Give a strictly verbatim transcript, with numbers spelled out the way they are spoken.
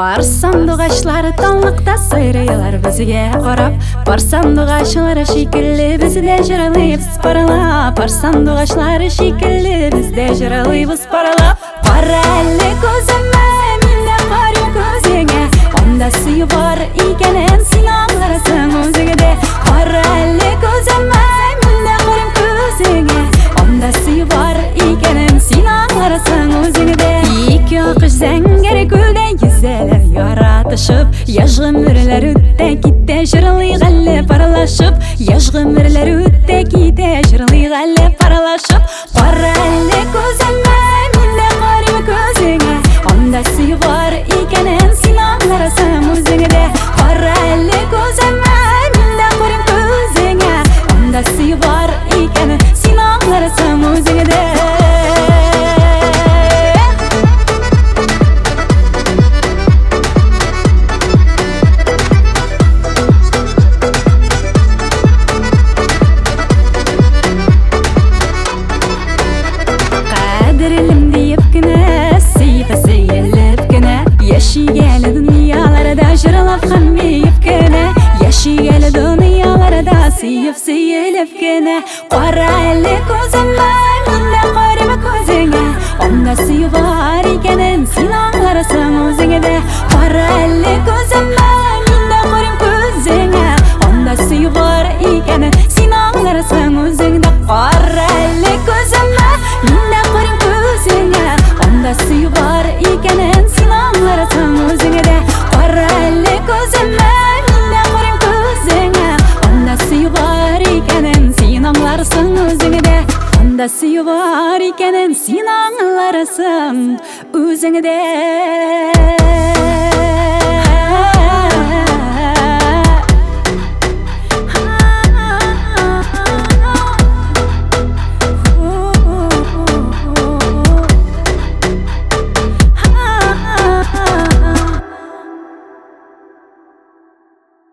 Барсам дугачлар таңлыкта сайрыйлар безгә карап. Барсам дугачлар шикелле бездә җырлыйбыз парлап. Барсам дугачлар шикелле бездә җырлыйбыз парлап. Кара әле күземә, миндә карый күзеңә, анда сөй бар икәнен син аңларсың үзеңдә. Кара әле күземә, миндә карый күзеңә, анда сөй бар икәнен син аңларсың үзеңдә. Ике акыш зәңгәр күлдә йөзәләр яратышып, яшь гомерләр үтә китә җырлыйк әле парлашып. Яшь гомерләр үтә китә җырлыйк әле парлашып. Кара әле күземә, миндә карый күзеңә, анда сөй бар икәнен син аңларсың үзеңдә. Кара әле күземә, миндә карый күзеңә, анда сөй бар икәнен син аңларсың үзеңдә. Яшигәле дөньяларда җырлап һәм биеп кенә, яшигәле дөньяларда сөеп сөелеп кенә. Кара әле күземә, миндә карый күзеңә, анда сөй бар икәнен син аңларсың үзеңдә. Кара әле күземә, миндә карый күзеңә, анда сөй бар икәнен син аңларсың үзеңдә. Кара әле күземә, миндә карый күзеңә, анда сөй бар икәнен син аңларсың үзеңдә. Кара әле күземә, миндә карый күзеңә, анда сөй бар икәнен син аңларсың үзеңдә. Анда сөй бар икәнен син аңларсың үзеңдә.